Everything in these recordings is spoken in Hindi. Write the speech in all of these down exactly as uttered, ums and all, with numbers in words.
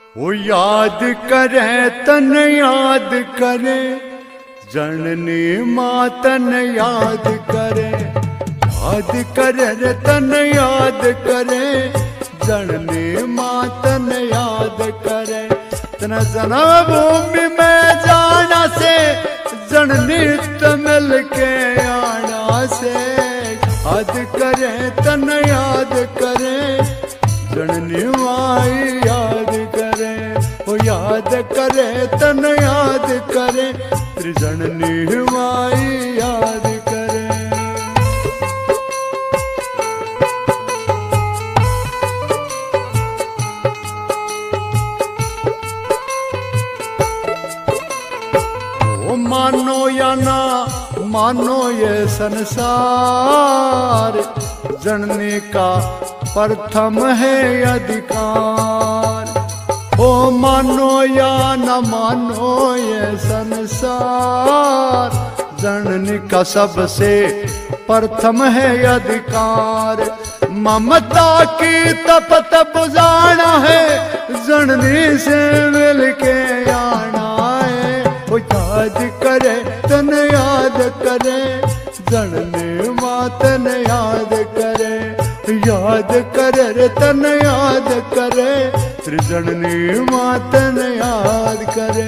वो याद करे तन याद करे, जननी मातन याद करे। याद करे रे तन याद करे, जननी मातन याद करे। तन जन्म भूमि में जाना से, जननी तमिल के आना से। याद करे तन याद करे, जननी माई याद करे। वो याद करे तन याद करे, त्रिजननी माई याद करे। वो मानो या ना मानो ये संसार, जननी का प्रथम है अधिकार। ओ मानो या न मानो ये संसार, जननी का सबसे प्रथम है अधिकार। ममता की तपत बुझाना है, जननी से मिलके आना है। वो याद करे तन याद करे, जननी मातन याद करे। याद करे रे तन याद करे, त्रिजननी मातन याद करे।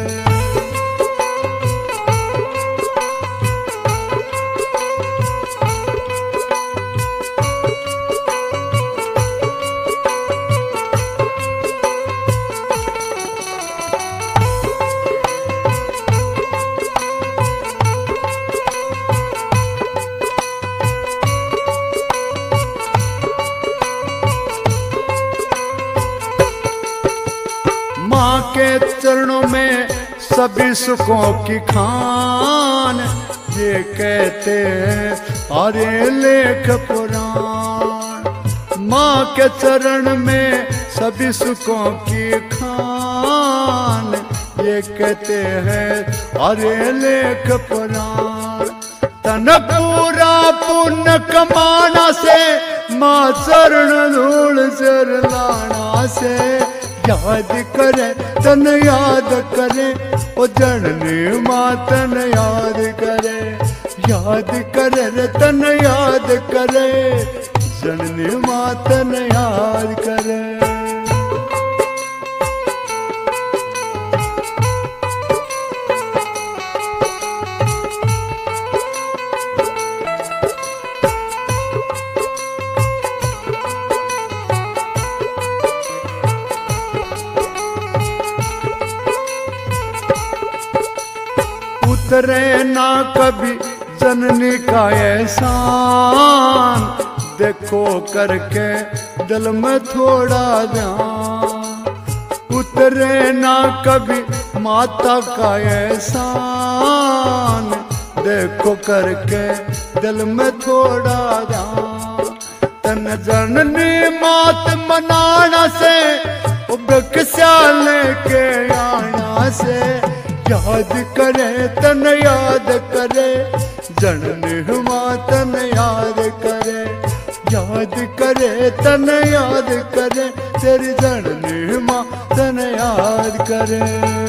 माँ के चरणों में सभी सुखों की खान, ये कहते हैं अरे लेख पुराण। माँ के चरण में सभी सुखों की खान, ये कहते हैं अरे लेख पुराण। तन पूरा पुण्य कमाना से, माँ चरण धूल चर लाना से। याद करे तन याद करे, ओ जननी मातन याद करे। याद करे रे तन याद करे, जननी मातन याद करे। उतरे ना कभी जननी का एहसान, देखो करके दिल में थोड़ा ध्यान। उतरे ना कभी माता का एहसान, देखो करके दिल में थोड़ा ध्यान। तन जननी मात मनाना से, बक्सा लेके आना से। याद करे तन याद करे, जननी मातन याद करे। याद करे तन याद करे, तेरी जननी मातन याद करे।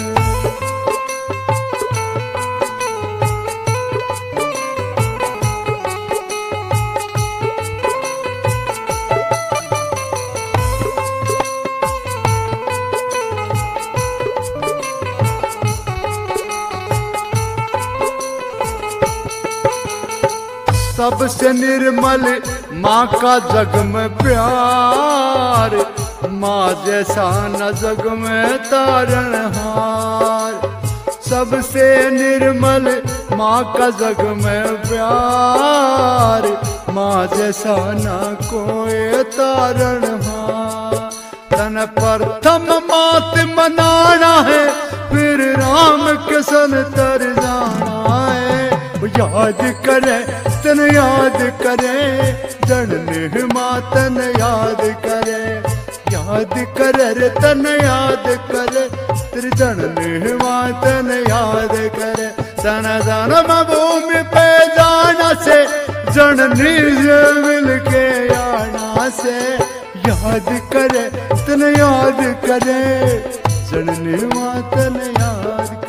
सबसे निर्मल माँ का जग में प्यार, माँ जैसा न जग में तारनहार। सबसे निर्मल माँ का जग में प्यार, माँ जैसा न कोई तारनहार। तन प्रथम मात मनाना है, फिर राम के सन तर जाना है। याद करे तन याद करे, जननी मातन याद करे। याद करे रे तन याद करे, त्रिजननी मातन याद करे। तन जन्म भूमि पे जाना से, जननी से मिल के आना से। याद करे तने याद करे जननी मां तने याद